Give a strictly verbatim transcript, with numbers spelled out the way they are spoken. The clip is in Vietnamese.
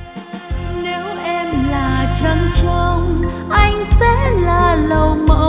Nếu em là trăng trong, anh sẽ là lầu mộng.